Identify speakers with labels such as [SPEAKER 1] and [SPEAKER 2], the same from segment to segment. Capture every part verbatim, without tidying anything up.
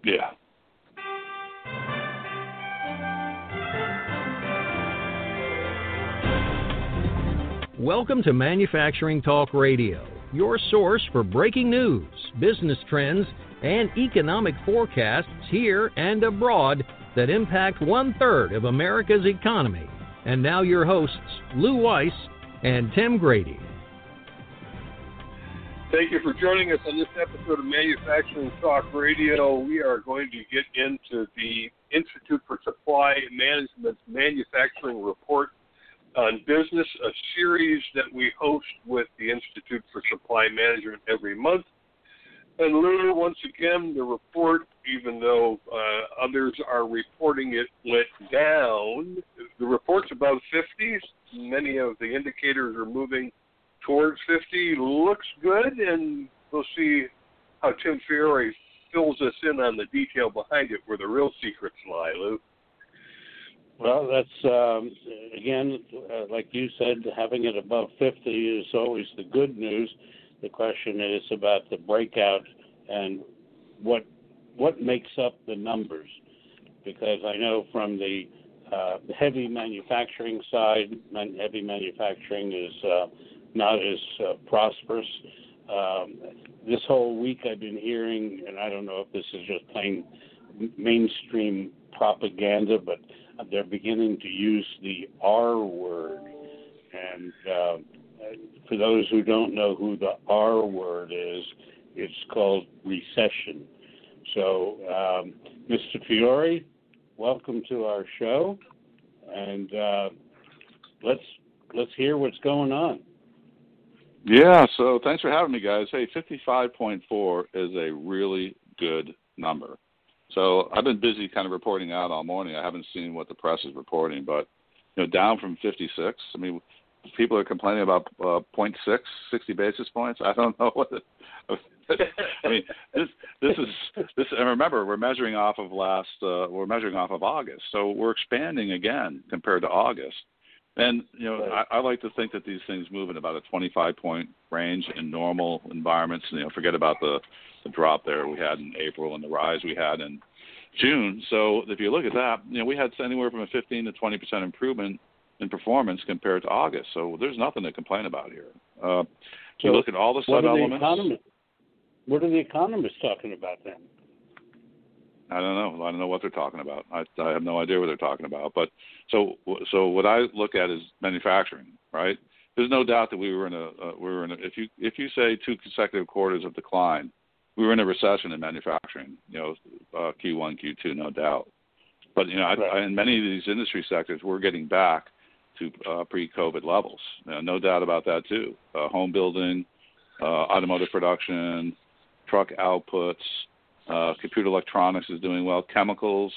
[SPEAKER 1] Yeah.
[SPEAKER 2] Welcome to Manufacturing Talk Radio, your source for breaking news, business trends, and economic forecasts here and abroad that impact one-third of America's economy. And now your hosts, Lou Weiss and Tim Grady.
[SPEAKER 1] Thank you for joining us on this episode of Manufacturing Talk Radio. We are going to get into the Institute for Supply Management's Manufacturing Report on Business, a series that we host with the Institute for Supply Management every month. And Lou, once again, the report, even though uh, others are reporting it went down, the report's above fifty. Many of the indicators are moving towards fifty. Looks good, and we'll see how Tim Fiore fills us in on the detail behind it, where the real secrets lie, Lou.
[SPEAKER 3] Well, that's, um, again, uh, like you said, having it above fifty is always the good news. The question is about the breakout and what what makes up the numbers. Because I know from the uh, heavy manufacturing side, man, heavy manufacturing is uh, not as uh, prosperous. Um, this whole week I've been hearing, and I don't know if this is just plain mainstream propaganda, but they're beginning to use the R word. And uh, for those who don't know who the R word is, it's called recession. So, um, Mister Fiore, welcome to our show, and uh, let's let's hear what's going on.
[SPEAKER 4] Yeah, so thanks for having me, guys. Hey, fifty-five point four is a really good number. So I've been busy kind of reporting out all morning. I haven't seen what the press is reporting, but you know, down from fifty-six. I mean, people are complaining about uh, zero point six, sixty basis points. I don't know what. The, I mean, this this is this. And remember, we're measuring off of last. Uh, we're measuring off of August, so we're expanding again compared to August. And you know,
[SPEAKER 3] Right.
[SPEAKER 4] I, I like to think that these things move in about a twenty-five point range in normal environments. You know, forget about the, the drop there we had in April and the rise we had in June. So if you look at that, you know, we had anywhere from a fifteen to twenty percent improvement in performance compared to August. So there's nothing to complain about here. Uh, so you look at all the sub-elements.
[SPEAKER 3] What are the economists talking about then?
[SPEAKER 4] I don't know. I don't know what they're talking about. I, I have no idea what they're talking about. But so so what I look at is manufacturing, right? There's no doubt that we were in a uh, we were in a, if you if you say two consecutive quarters of decline, we were in a recession in manufacturing. You know, uh, Q one, Q two, no doubt. But you know,
[SPEAKER 3] Right.
[SPEAKER 4] I, I, in many of these industry sectors, we're getting back to uh, pre-COVID levels. You know, no doubt about that too. Uh, home building, uh, automotive production, truck outputs. Uh, computer electronics is doing well. Chemicals.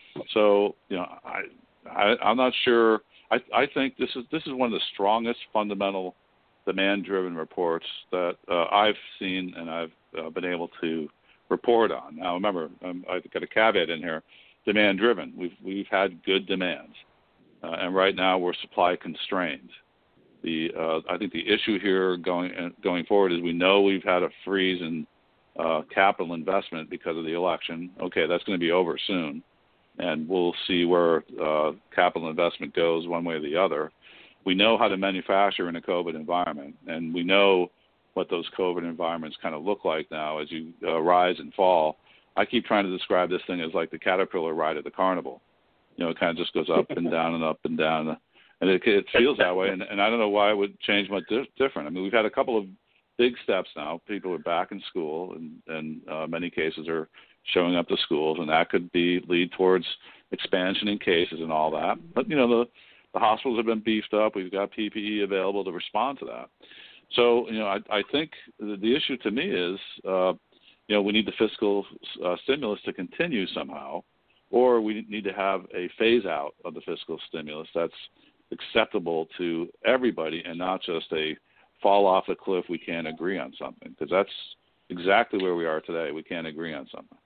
[SPEAKER 4] So you know, I, I I'm not sure. I I think this is this is one of the strongest fundamental demand-driven reports that uh, I've seen and I've uh, been able to report on. Now remember, um, I've got a caveat in here: demand-driven. We've we've had good demand, uh, and right now we're supply constrained. The uh, I think the issue here going going forward is we know we've had a freeze in Uh, capital investment because of the election. Okay, that's going to be over soon, and we'll see where uh, capital investment goes one way or the other. We know how to manufacture in a COVID environment, and we know what those COVID environments kind of look like now as you uh, rise and fall. I keep trying to describe this thing as like the caterpillar ride at the carnival. You know, it kind of just goes up and down and up and down, and it, it feels that way, and, and I don't know why it would change much different. I mean, we've had a couple of big steps now. People are back in school, and, and uh, many cases are showing up to schools, and that could be lead towards expansion in cases and all that. But you know, the the hospitals have been beefed up. We've got P P E available to respond to that. So you know, I, I think the, the issue to me is, uh, you know, we need the fiscal uh, stimulus to continue somehow, or we need to have a phase out of the fiscal stimulus that's acceptable to everybody, and not just a fall off the cliff, we can't agree on something, because that's exactly where we are today. We can't agree on something.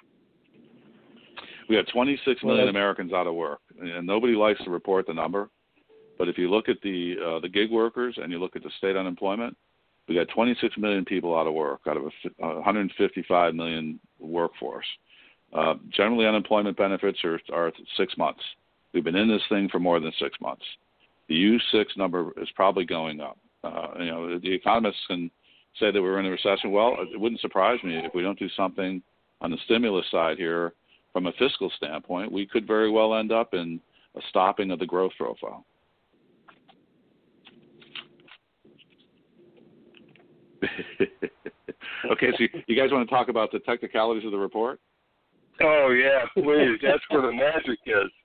[SPEAKER 4] We have twenty-six million Americans out of work, and nobody likes to report the number. But if you look at the uh, the gig workers and you look at the state unemployment, we got twenty-six million people out of work out of a one hundred fifty-five million workforce. Uh, generally, unemployment benefits are, are six months. We've been in this thing for more than six months. The U six number is probably going up. Uh, you know, the economists can say that we're in a recession. Well, it wouldn't surprise me if we don't do something on the stimulus side here from a fiscal standpoint. We could very well end up in a stopping of the growth profile. Okay, so you guys want to talk about the technicalities of the report?
[SPEAKER 1] Oh, yeah, please. That's where the magic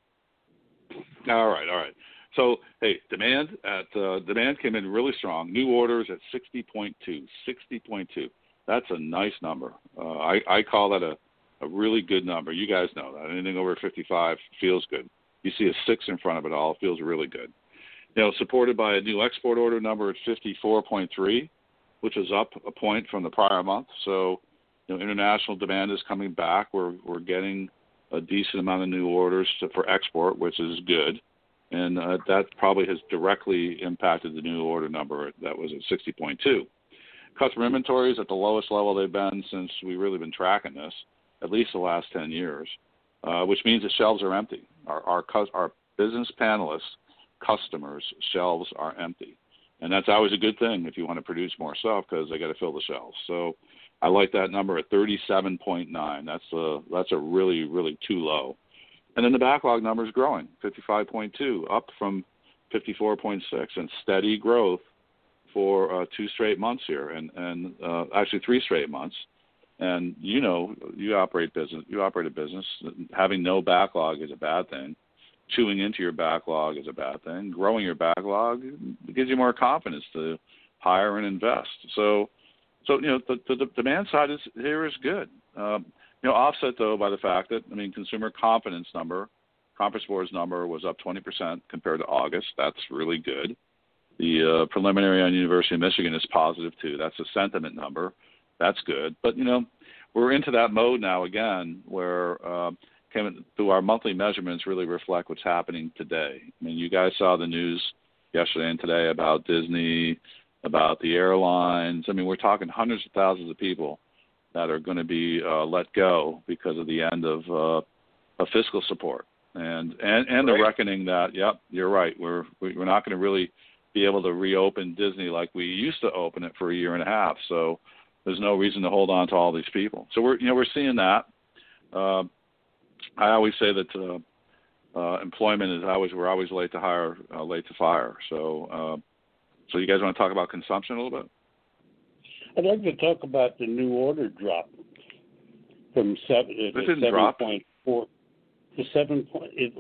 [SPEAKER 1] is.
[SPEAKER 4] All right, all right. So, hey, demand at uh, demand came in really strong. New orders at sixty point two. sixty point two. That's a nice number. Uh, I, I call that a, a really good number. You guys know that. Anything over fifty-five feels good. You see a six in front of it all, it feels really good. You know, supported by a new export order number at fifty-four point three, which is up a point from the prior month. So, you know, international demand is coming back. We're we're getting a decent amount of new orders to, for export, which is good. And uh, that probably has directly impacted the new order number that was at sixty point two. Customer inventories at the lowest level they've been since we've really been tracking this, at least the last ten years, uh, which means the shelves are empty. Our, our, our business panelists, customers' shelves are empty. And that's always a good thing if you want to produce more stuff because they got to fill the shelves. So I like that number at thirty-seven point nine. That's a, that's a really, really too low. And then the backlog number is growing, fifty-five point two, up from fifty-four point six, and steady growth for uh, two straight months here, and, and uh, actually three straight months. And you know, you operate business. You operate a business. Having no backlog is a bad thing. Chewing into your backlog is a bad thing. Growing your backlog gives you more confidence to hire and invest. So, so you know, the, the, the demand side is here is good. Um, You know, offset, though, by the fact that, I mean, consumer confidence number, Conference Board's number was up twenty percent compared to August. That's really good. The uh, preliminary on University of Michigan is positive, too. That's a sentiment number. That's good. But, you know, we're into that mode now again where uh, came, through our monthly measurements really reflect what's happening today. I mean, you guys saw the news yesterday and today about Disney, about the airlines. I mean, we're talking hundreds of thousands of people that are going to be uh, let go because of the end of, uh, of fiscal support, and and, and the
[SPEAKER 1] right.
[SPEAKER 4] reckoning that, yep, you're right, we're we're not going to really be able to reopen Disney like we used to open it for a year and a half. So there's no reason to hold on to all these people. So we're you know we're seeing that. Uh, I always say that uh, uh, employment is always we're always late to hire, uh, late to fire. So uh, so you guys want to talk about consumption a little bit?
[SPEAKER 3] I'd like to talk about the new order drop from seven
[SPEAKER 4] This
[SPEAKER 3] to seven point four to seven point. It,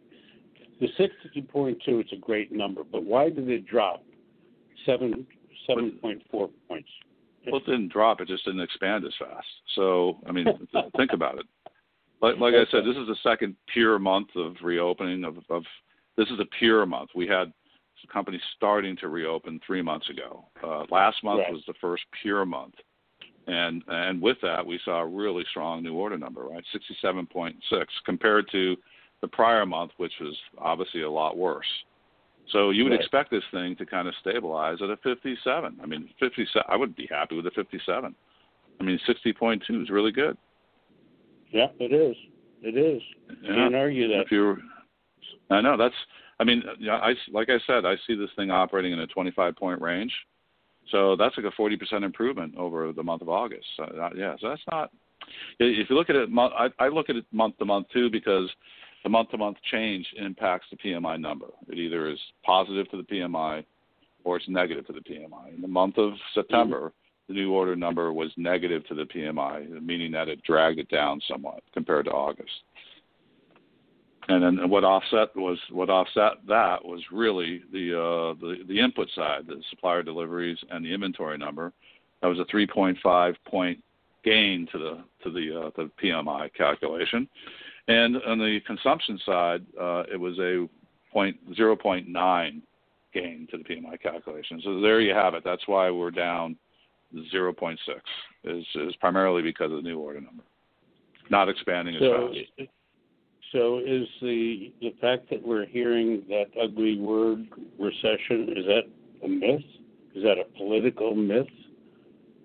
[SPEAKER 3] the sixty point two. It's a great number, but why did it drop seven seven point four points?
[SPEAKER 4] Well, it didn't drop. It just didn't expand as fast. So I mean, think about it. Like, like I said, this is the second pure month of reopening. Of, of this is a pure month. We had companies starting to reopen three months ago. Uh, last month
[SPEAKER 3] right.
[SPEAKER 4] was the first pure month. And and with that, we saw a really strong new order number, right? sixty-seven point six compared to the prior month, which was obviously a lot worse. So you would
[SPEAKER 3] right.
[SPEAKER 4] expect this thing to kind of stabilize at a fifty-seven. I mean, fifty-seven. I would be happy with a fifty-seven. I mean, sixty point two is really good.
[SPEAKER 3] Yeah, it is. It is.
[SPEAKER 4] Yeah.
[SPEAKER 3] Can't argue that.
[SPEAKER 4] If you're, I know that's. I mean, you know, I, like I said, I see this thing operating in a twenty-five point range. So that's like a forty percent improvement over the month of August. Uh, yeah, so that's not – if you look at it – I, I look at it month to month too because the month-to-month change impacts the P M I number. It either is positive to the P M I or it's negative to the P M I. In the month of September, mm-hmm. the new order number was negative to the P M I, meaning that it dragged it down somewhat compared to August. And then what offset was what offset that was really the uh, the the input side, the supplier deliveries and the inventory number. That was a three point five point gain to the to the uh, the P M I calculation, and on the consumption side, uh, it was a point zero point nine gain to the P M I calculation. So there you have it. That's why we're down zero point six. Is is primarily because of the new order number, not expanding as
[SPEAKER 3] so,
[SPEAKER 4] fast.
[SPEAKER 3] So is the the fact that we're hearing that ugly word recession, is that a myth? Is that a political myth?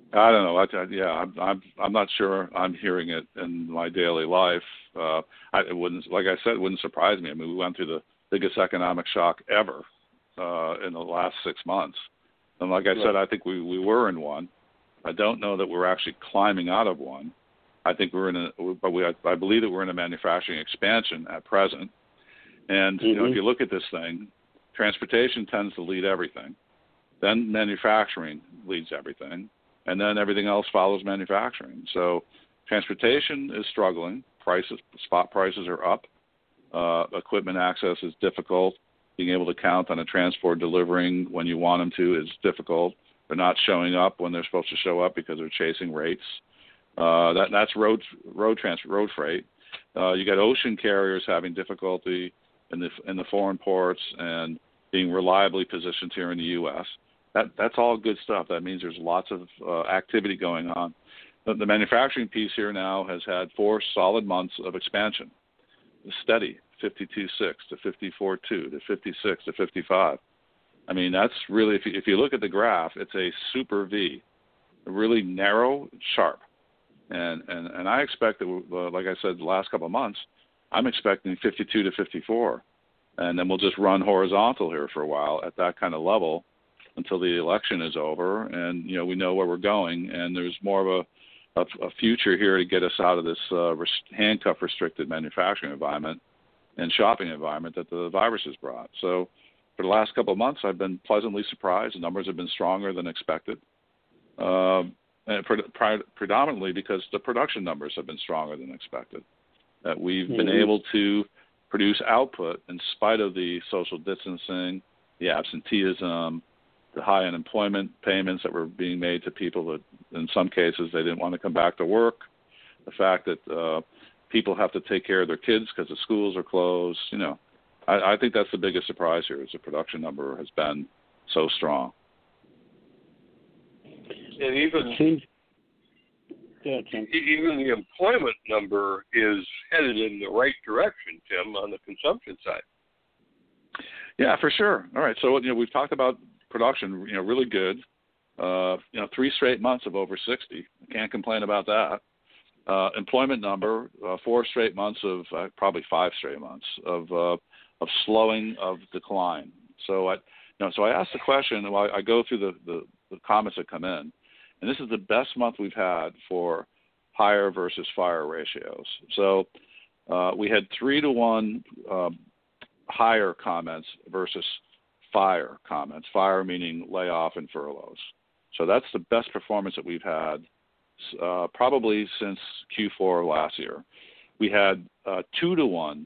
[SPEAKER 4] I don't know. I, I, yeah, I'm, I'm. I'm not sure. I'm hearing it in my daily life. Uh, I, it wouldn't, like I said, it wouldn't surprise me. I mean, we went through the biggest economic shock ever uh, in the last six months, and like I right. said, I think we, we were in one. I don't know that we're actually climbing out of one. I think we're in a, but we, I believe that we're in a manufacturing expansion at present. And mm-hmm. you know, if you look at this thing, transportation tends to lead everything, then manufacturing leads everything. And then everything else follows manufacturing. So transportation is struggling. Prices, spot prices are up. Uh, equipment access is difficult. Being able to count on a transport delivering when you want them to is difficult. They're not showing up when they're supposed to show up because they're chasing rates. Uh, that that's road road trans road freight. Uh, you got ocean carriers having difficulty in the in the foreign ports and being reliably positioned here in the U S That that's all good stuff. That means there's lots of uh, activity going on. The, the manufacturing piece here now has had four solid months of expansion, steady, fifty-two point six to fifty-four point two to fifty-six to fifty-five. I mean, that's really, if you, if you look at the graph, it's a super V, really narrow, sharp. And, and, and I expect that, uh, like I said, the last couple of months, I'm expecting fifty-two to fifty-four. And then we'll just run horizontal here for a while at that kind of level until the election is over, and you know we know where we're going, and there's more of a, a, a future here to get us out of this uh, res- handcuff-restricted manufacturing environment and shopping environment that the virus has brought. So for the last couple of months, I've been pleasantly surprised. The numbers have been stronger than expected, uh, and pre- pre- predominantly because the production numbers have been stronger than expected. That we've mm-hmm. been able to produce output in spite of the social distancing, the absenteeism, the high unemployment payments that were being made to people that in some cases they didn't want to come back to work, the fact that uh, people have to take care of their kids because the schools are closed. You know, I, I think that's the biggest surprise here is the production number has been so strong.
[SPEAKER 1] And even
[SPEAKER 3] yeah, Tim.
[SPEAKER 1] even the employment number is headed in the right direction, Tim, on the consumption side.
[SPEAKER 4] Yeah, for sure. All right, so you know we've talked about production, you know, really good. Uh, you know, three straight months of over sixty. Can't complain about that. Uh, employment number, uh, four straight months of uh, probably five straight months of uh, of slowing of decline. So I, you know, so I asked the question. Well, I go through the, the, the comments that come in, and this is the best month we've had for hire versus fire ratios. So uh, we had three to one um, hire comments versus fire comments, fire meaning layoff and furloughs. So that's the best performance that we've had uh, probably since Q four of last year. We had uh, two to one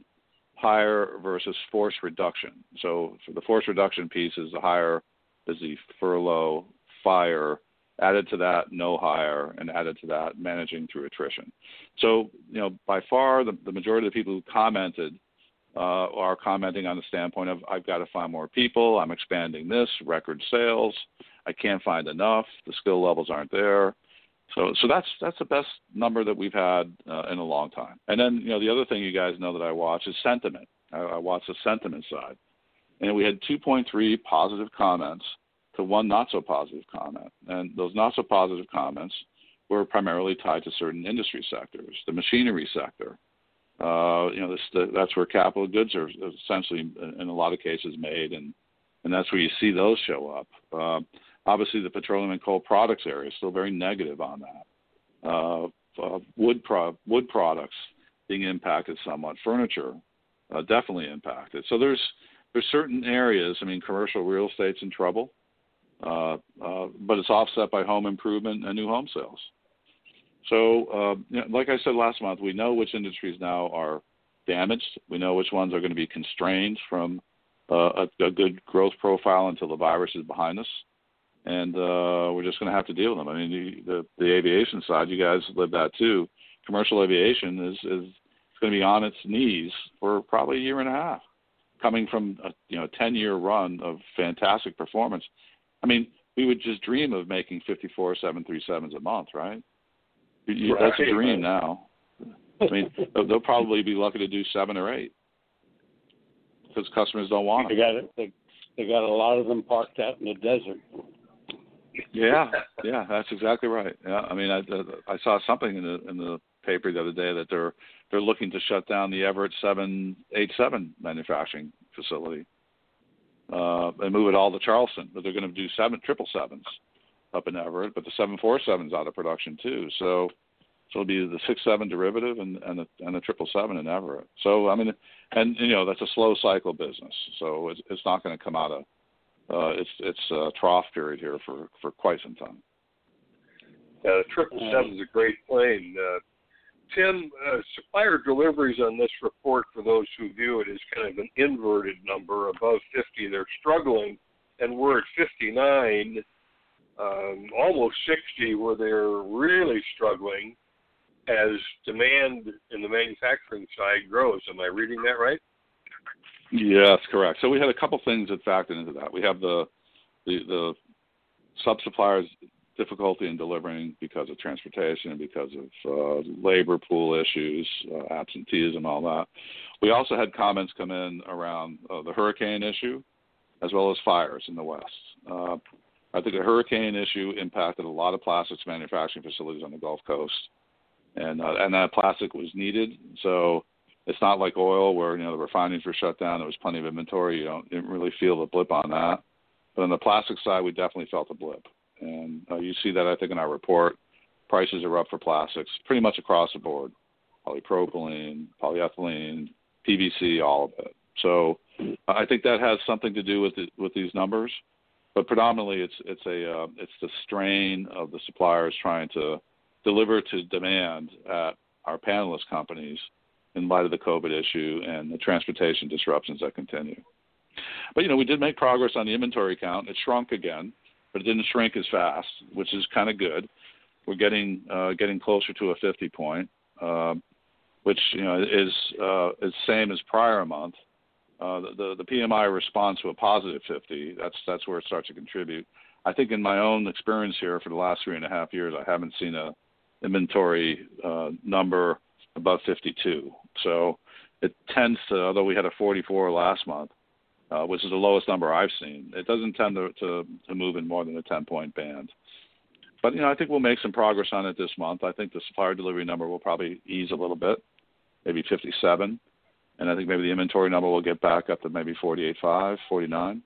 [SPEAKER 4] hire versus force reduction. So for the force reduction piece is the hire is the furlough, fire, added to that no hire, and added to that managing through attrition. So, you know, by far the, the majority of the people who commented Uh, are commenting on the standpoint of I've got to find more people, I'm expanding this, record sales, I can't find enough, the skill levels aren't there. So so that's that's the best number that we've had uh, in a long time. And then, you know, the other thing you guys know that I watch is sentiment. I, I watch the sentiment side. And we had two point three positive comments to one not so positive comment. And those not so positive comments were primarily tied to certain industry sectors, the machinery sector. Uh, you know, this, the, that's where capital goods are essentially, in a lot of cases, made, and, and that's where you see those show up. Uh, obviously, the petroleum and coal products area is still very negative on that. Uh, uh, wood pro- wood products being impacted somewhat. Furniture uh, definitely impacted. So there's there's certain areas. I mean, commercial real estate's in trouble, uh, uh, but it's offset by home improvement and new home sales. So, uh, you know, like I said last month, we know which industries now are damaged. We know which ones are going to be constrained from uh, a, a good growth profile until the virus is behind us. And uh, we're just going to have to deal with them. I mean, the, the, the aviation side, you guys live that too. Commercial aviation is, is going to be on its knees for probably a year and a half, coming from a you know ten-year run of fantastic performance. I mean, we would just dream of making fifty-four seven thirty-sevens a month, right? You, that's a dream now. I mean, they'll probably be lucky to do seven or eight because customers don't want them.
[SPEAKER 3] They got it. They, they got a lot of them parked out in the desert.
[SPEAKER 4] Yeah, yeah, that's exactly right. Yeah, I mean, I, I saw something in the in the paper the other day that they're they're looking to shut down the Everett seven eighty-seven manufacturing facility uh, and move it all to Charleston. But they're going to do seven triple sevens up in Everett, but the seven forty-seven's out of production too. So, so it'll be the six seven derivative and and the and the triple seven in Everett. So I mean, and you know that's a slow cycle business. So it's it's not going to come out of uh, it's it's a trough period here for, for quite some time.
[SPEAKER 1] Uh, triple seven is a great plane. Uh, Tim, uh, supplier deliveries on this report, for those who view it, is kind of an inverted number. Above fifty, they're struggling, and we're at fifty-nine, um, almost sixty, where they're really struggling as demand in the manufacturing side grows. Am I reading that right?
[SPEAKER 4] Yes, correct. So we had a couple things that factored into that. We have the the, the sub-suppliers' difficulty in delivering because of transportation and because of uh, labor pool issues, uh, absenteeism, all that. We also had comments come in around uh, the hurricane issue as well as fires in the West. Uh, I think the hurricane issue impacted a lot of plastics manufacturing facilities on the Gulf Coast, and uh, and that plastic was needed. So it's not like oil where, you know, the refineries were shut down. There was plenty of inventory. You don't didn't really feel the blip on that. But on the plastic side, we definitely felt a blip. And uh, you see that, I think, in our report. Prices are up for plastics pretty much across the board. Polypropylene, polyethylene, P V C, all of it. So uh, I think that has something to do with the, with these numbers. But predominantly, it's it's a uh, it's the strain of the suppliers trying to deliver to demand at our panelist companies in light of the COVID issue and the transportation disruptions that continue. But, you know, we did make progress on the inventory count. It shrunk again, but it didn't shrink as fast, which is kind of good. We're getting uh, getting closer to a fifty point, uh, which, you know, is uh, is same as prior month. Uh, the, the the P M I responds to a positive fifty. That's that's where it starts to contribute. I think in my own experience here for the last three and a half years, I haven't seen a inventory uh, number above fifty-two. So it tends to, although we had a forty-four last month, uh, which is the lowest number I've seen, it doesn't tend to, to, to move in more than a ten-point band. But, you know, I think we'll make some progress on it this month. I think the supplier delivery number will probably ease a little bit, maybe fifty-seven. And I think maybe the inventory number will get back up to maybe forty-eight point five, forty-nine,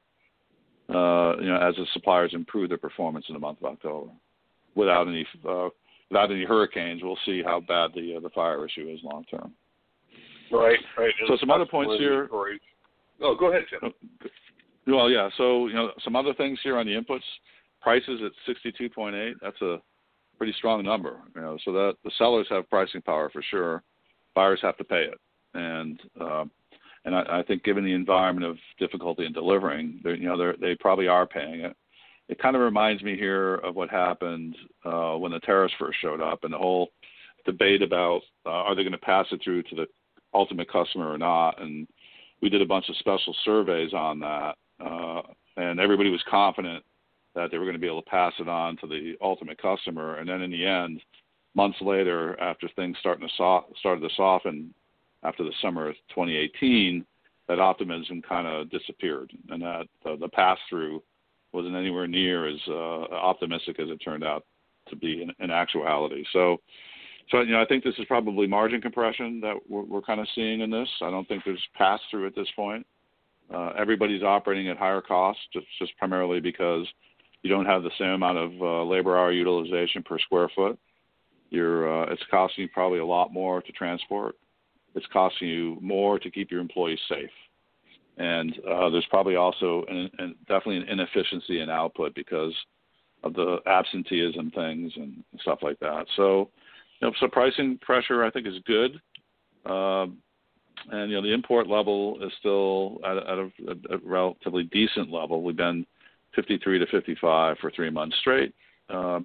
[SPEAKER 4] uh, you know, as the suppliers improve their performance in the month of October. Without any uh, without any hurricanes, we'll see how bad the uh, the fire issue is long term.
[SPEAKER 1] Right, right.
[SPEAKER 4] So some other points here.
[SPEAKER 1] Stories. Oh, go ahead, Tim.
[SPEAKER 4] Well, yeah. So, you know, some other things here on the inputs. Prices at sixty-two point eight. That's a pretty strong number. You know, so that the sellers have pricing power for sure. Buyers have to pay it, and uh, and I, I think given the environment of difficulty in delivering, you know, they probably are paying it. It kind of reminds me here of what happened uh, when the tariffs first showed up, and the whole debate about uh, are they going to pass it through to the ultimate customer or not. And we did a bunch of special surveys on that, uh, and everybody was confident that they were going to be able to pass it on to the ultimate customer. And then in the end, months later, after things starting to so- started to soften after the summer of twenty eighteen, that optimism kind of disappeared, and that uh, the pass-through wasn't anywhere near as uh, optimistic as it turned out to be in, in actuality. So, so you know, I think this is probably margin compression that we're, we're kind of seeing in this. I don't think there's pass-through at this point. Uh, everybody's operating at higher costs, just, just primarily because you don't have the same amount of uh, labor hour utilization per square foot. You're, uh, it's costing you probably a lot more to transport. It's costing you more to keep your employees safe. And uh, there's probably also an, an, definitely an inefficiency in output because of the absenteeism things and stuff like that. So, you know, so pricing pressure I think is good. Uh, and, you know, the import level is still at, at a, a relatively decent level. We've been fifty-three to fifty-five for three months straight. Uh,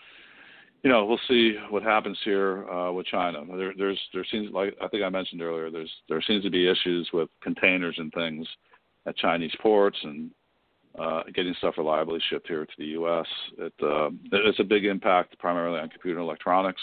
[SPEAKER 4] you know, we'll see what happens here uh, with China. There, there's, there seems like I think I mentioned earlier. There's, there seems to be issues with containers and things at Chinese ports and uh, getting stuff reliably shipped here to the U S. It, uh, it's a big impact primarily on computer electronics.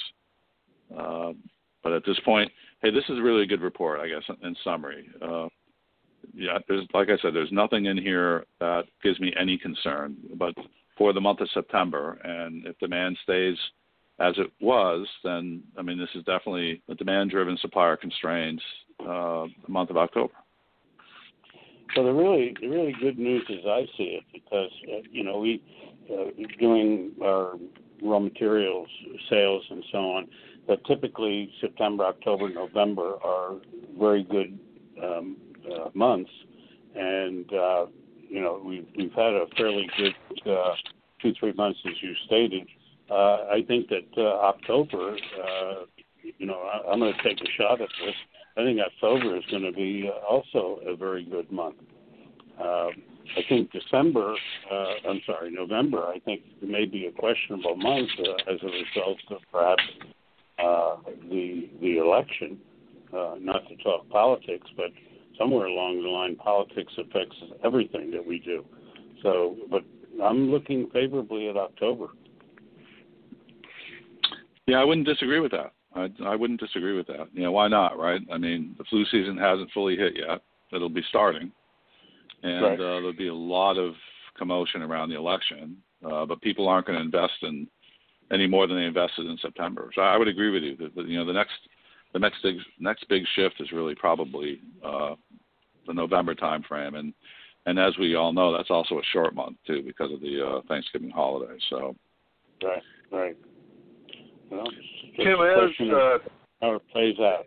[SPEAKER 4] Uh, but at this point, hey, this is a really good report, I guess, in, in summary. Uh, yeah, there's like I said, there's nothing in here that gives me any concern. But for the month of September. And if demand stays as it was, then, I mean, this is definitely a demand-driven, supplier-constrained uh, month of October.
[SPEAKER 3] So the really, the really good news as I see it, because, uh, you know, we, uh, doing our raw materials sales and so on, but typically September, October, November are very good um, uh, months. And, uh, you know, we've, we've had a fairly good uh, two, three months, as you stated. Uh, I think that uh, October, uh, you know, I, I'm going to take a shot at this. I think October is going to be uh, also a very good month. Uh, I think December, uh, I'm sorry, November, I think may be a questionable month uh, as a result of perhaps uh, the the election. Uh, not to talk politics, but somewhere along the line, politics affects everything that we do. So, but I'm looking favorably at October.
[SPEAKER 4] Yeah, I wouldn't disagree with that. I, I wouldn't disagree with that. You know, why not, right? I mean, the flu season hasn't fully hit yet. It'll be starting. And right. uh, there'll be a lot of commotion around the election, uh, but people aren't going to invest in any more than they invested in September. So I would agree with you that, that you know the next the next big next big shift is really probably uh, the November time frame, and and as we all know, that's also a short month too because of the uh, Thanksgiving holiday. So
[SPEAKER 3] right, right. Well,
[SPEAKER 1] Tim, as uh,
[SPEAKER 3] how it plays out.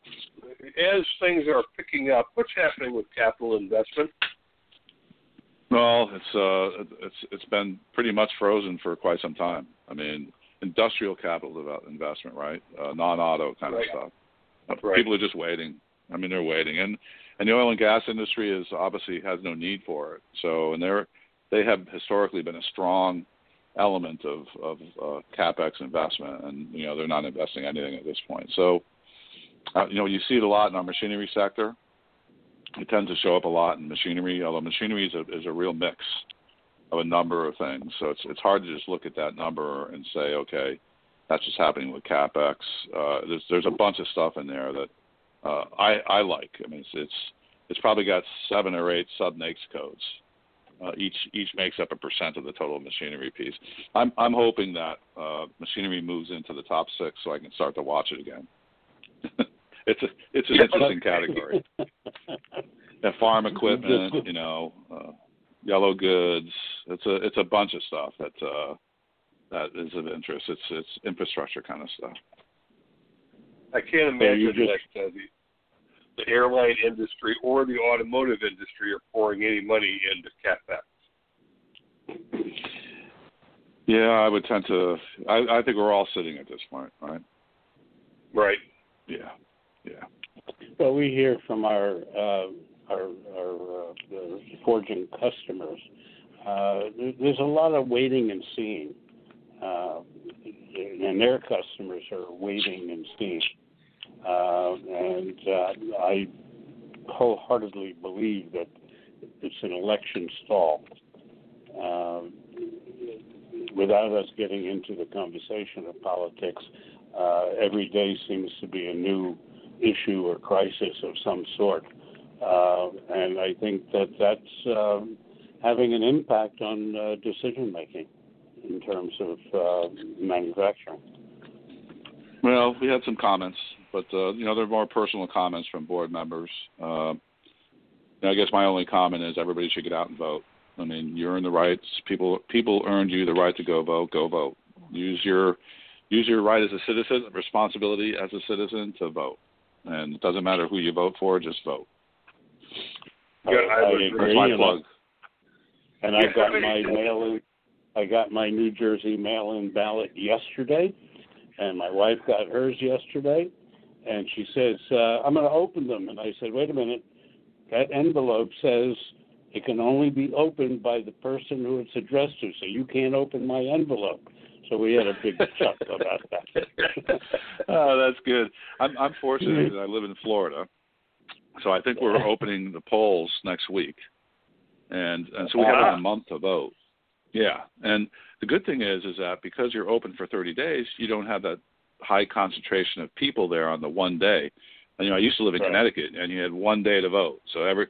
[SPEAKER 1] As things are picking up, what's happening with capital investment?
[SPEAKER 4] Well, it's uh, it's it's been pretty much frozen for quite some time. I mean, industrial capital investment, right? Uh, non-auto kind
[SPEAKER 1] right.
[SPEAKER 4] of stuff.
[SPEAKER 1] Right.
[SPEAKER 4] People are just waiting. I mean, they're waiting, and and the oil and gas industry is obviously has no need for it. So, and they're they have historically been a strong element of of uh, capex investment, and you know they're not investing anything at this point. So, uh, you know, you see it a lot in our machinery sector. It tends to show up a lot in machinery, although machinery is a, is a real mix of a number of things. So it's it's hard to just look at that number and say, okay, that's just happening with capex. Uh, there's there's a bunch of stuff in there that uh, I I like. I mean, it's it's it's probably got seven or eight sub-NAICS codes. Uh, each each makes up a percent of the total machinery piece. I'm I'm hoping that uh, machinery moves into the top six so I can start to watch it again. It's a it's an interesting category. Yeah, farm equipment, you know, uh, yellow goods. It's a it's a bunch of stuff that uh, that is of interest. It's it's infrastructure kind of stuff.
[SPEAKER 1] I can't imagine just, that uh, the, the airline industry or the automotive industry are pouring any money into capex.
[SPEAKER 4] Yeah, I would tend to. I, I think we're all sitting at this point, right?
[SPEAKER 1] Right.
[SPEAKER 4] Yeah. Yeah.
[SPEAKER 3] Well, we hear from our uh, our, our uh, forging customers. Uh, there's a lot of waiting and seeing, uh, and their customers are waiting and seeing. Uh, and uh, I wholeheartedly believe that it's an election stall. Uh, without us getting into the conversation of politics, uh, every day seems to be a new issue or crisis of some sort. Uh, and I think that that's uh, having an impact on uh, decision-making in terms of uh, manufacturing.
[SPEAKER 4] Well, we had some comments, but, uh, you know, they're more personal comments from board members. Uh, I guess my only comment is everybody should get out and vote. I mean, you earn the rights. People people earned you the right to go vote. Go vote. Use your use your right as a citizen, responsibility as a citizen to vote. And it doesn't matter who you vote for, just vote.
[SPEAKER 3] Yeah, I, I agree.
[SPEAKER 4] That's my plug.
[SPEAKER 3] And I got my mail-in. I got my New Jersey mail-in ballot yesterday, and my wife got hers yesterday. And she says, uh, "I'm going to open them." And I said, "Wait a minute. That envelope says it can only be opened by the person who it's addressed to, so you can't open my envelope." So we had a big chuckle about that.
[SPEAKER 4] Oh, that's good. I'm, I'm fortunate that I live in Florida, so I think we're opening the polls next week, and and so we have like a month to vote. Yeah, and the good thing is is that because you're open for thirty days, you don't have that high concentration of people there on the one day. And, you know, I used to live in right. Connecticut, and you had one day to vote. So every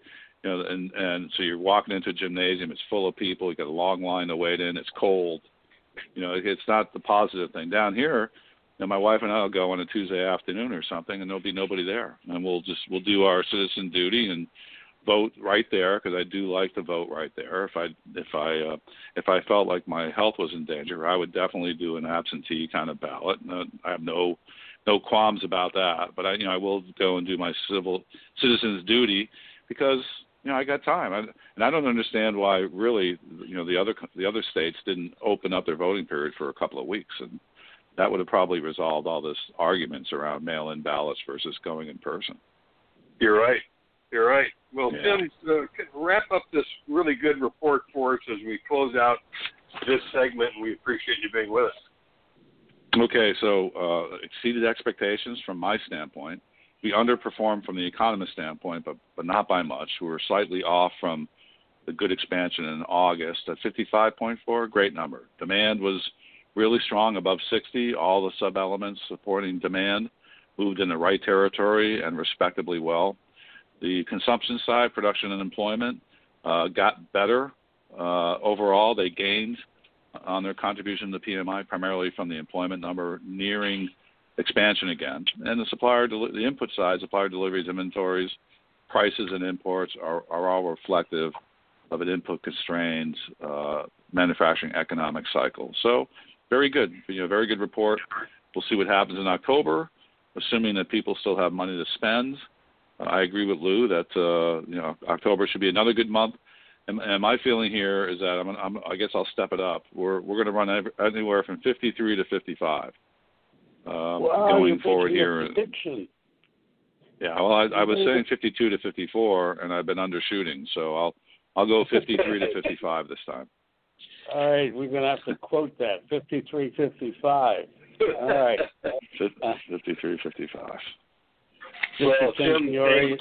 [SPEAKER 4] You know, and and so you're walking into a gymnasium. It's full of people. You got a long line to wait in. It's cold. You know, it's not the positive thing. Down here, you know, my wife and I will go on a Tuesday afternoon or something, and there'll be nobody there, and we'll just we'll do our citizen duty and vote right there, because I do like to vote right there. If I if I uh, if I felt like my health was in danger, I would definitely do an absentee kind of ballot. Uh, I have no no qualms about that. But I you know I will go and do my civil citizen's duty, because you know I got time, I, and I don't understand why really you know the other the other states didn't open up their voting period for a couple of weeks, and that would have probably resolved all this arguments around mail-in ballots versus going in person.
[SPEAKER 1] You're right. You're right. Well,
[SPEAKER 4] Yeah.
[SPEAKER 1] Tim, uh, wrap up this really good report for us as we close out this segment, and we appreciate you being with us.
[SPEAKER 4] Okay, so uh, exceeded expectations from my standpoint. We underperformed from the economist standpoint, but but not by much. We were slightly off from the good expansion in August at fifty-five point four, great number. Demand was really strong, above sixty. All the sub-elements supporting demand moved in the right territory and respectably well. The consumption side, production and employment, uh, got better uh, overall. They gained on their contribution to the P M I, primarily from the employment number nearing expansion again. And the supplier, deli- the input side, supplier deliveries, inventories, prices, and imports are, are all reflective of an input-constrained uh, manufacturing economic cycle. So, very good. You know, very good report. We'll see what happens in October, assuming that people still have money to spend. I agree with Lou that uh, you know October should be another good month, and, and my feeling here is that I'm, I'm, I guess I'll step it up. We're we're going to run every, anywhere from fifty-three to fifty-five um,
[SPEAKER 3] wow,
[SPEAKER 4] going forward here.
[SPEAKER 3] Prediction.
[SPEAKER 4] Yeah, well, I, I was saying fifty-two to fifty-four, and I've been undershooting, so I'll I'll go fifty-three to fifty-five this time.
[SPEAKER 3] All right, we're going to have to quote that fifty-three fifty-five. All right,
[SPEAKER 4] fifty-three fifty-five.
[SPEAKER 1] Well, Tim,
[SPEAKER 3] Fiore,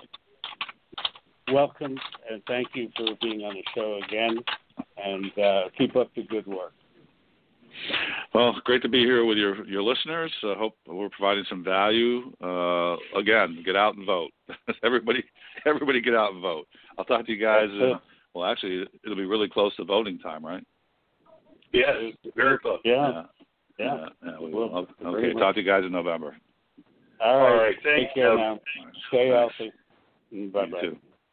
[SPEAKER 3] welcome, and thank you for being on the show again, and uh, keep up the good work.
[SPEAKER 4] Well, great to be here with your your listeners. I hope we're providing some value. Uh, again, get out and vote. everybody, everybody, get out and vote. I'll talk to you guys. Uh, well, actually, it'll be really close to voting time, right?
[SPEAKER 1] Yes, very close.
[SPEAKER 3] Yeah, yeah.
[SPEAKER 4] yeah. yeah, yeah we will. Okay, talk to you guys in November.
[SPEAKER 3] All right.
[SPEAKER 1] All right, thank
[SPEAKER 3] Take care
[SPEAKER 1] you.
[SPEAKER 3] now. Stay healthy. Bye bye.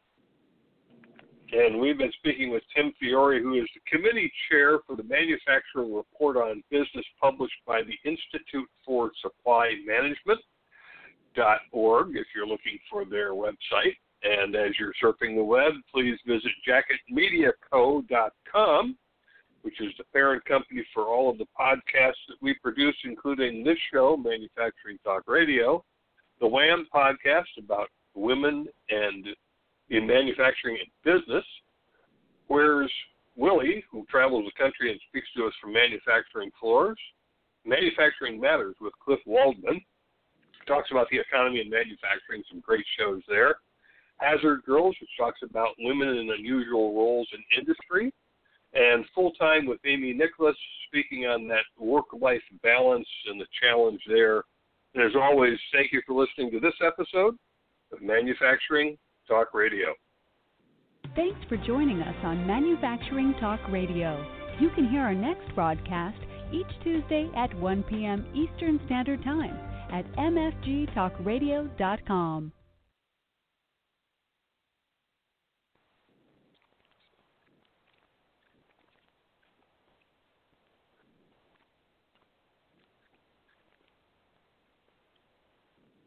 [SPEAKER 1] And we've been speaking with Tim Fiore, who is the committee chair for the Manufacturing Report on Business published by the Institute for Supply Management dot org, if you're looking for their website. And as you're surfing the web, please visit jacket media co dot com, which is the parent company for all of the podcasts that we produce, including this show, Manufacturing Talk Radio, the WHAM podcast about women and in manufacturing and business. Where's Willie, who travels the country and speaks to us from manufacturing floors? Manufacturing Matters with Cliff Waldman. Talks about the economy and manufacturing, some great shows there. Hazard Girls, which talks about women in unusual roles in industry. And Full Time with Amy Nicholas, speaking on that work-life balance and the challenge there. And as always, thank you for listening to this episode of Manufacturing Talk Radio.
[SPEAKER 5] Thanks for joining us on Manufacturing Talk Radio. You can hear our next broadcast each Tuesday at one p.m. Eastern Standard Time at m f g talk radio dot com.